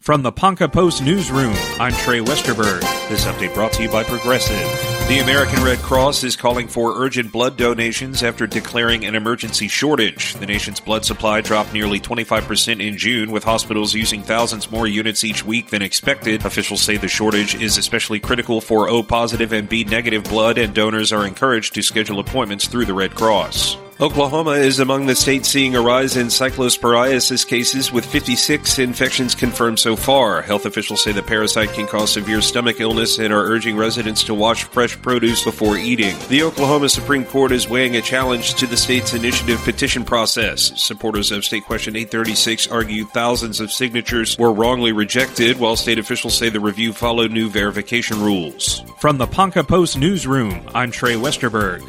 From the Ponca Post Newsroom, I'm Trey Westerberg. This update brought to you by Progressive. The American Red Cross is calling for urgent blood donations after declaring an emergency shortage. The nation's blood supply dropped nearly 25% in June, with hospitals using thousands more units each week than expected. Officials say the shortage is especially critical for O-positive and B-negative blood, and donors are encouraged to schedule appointments through the Red Cross. Oklahoma is among the states seeing a rise in cyclosporiasis cases, with 56 infections confirmed so far. Health officials say the parasite can cause severe stomach illness and are urging residents to wash fresh produce before eating. The Oklahoma Supreme Court is weighing a challenge to the state's initiative petition process. Supporters of State Question 836 argue thousands of signatures were wrongly rejected, while state officials say the review followed new verification rules. From the Ponca Post Newsroom, I'm Trey Westerberg.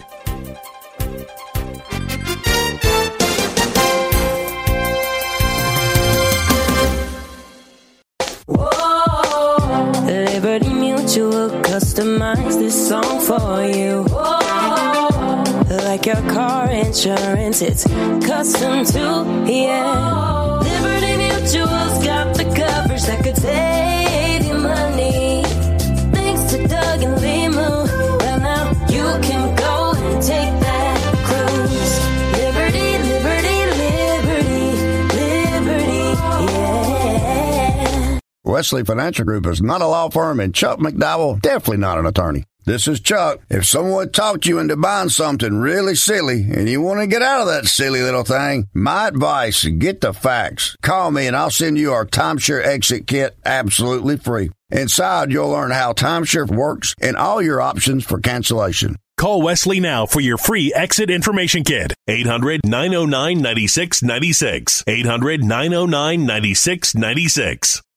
Liberty Mutual customize this song for you. Like your car insurance, it's custom too, yeah. Liberty Mutual's got the coverage that could save you money. Thanks to Doug and Limu, well now you can go and take that cruise. Liberty, liberty, liberty, liberty, yeah. Wesley Financial Group is not a law firm, and Chuck McDowell definitely not an attorney. This is Chuck. If someone talked you into buying something really silly and you want to get out of that silly little thing, my advice, get the facts. Call me and I'll send you our timeshare exit kit absolutely free. Inside, you'll learn how timeshare works and all your options for cancellation. Call Wesley now for your free exit information kit. 800-909-9696. 800-909-9696.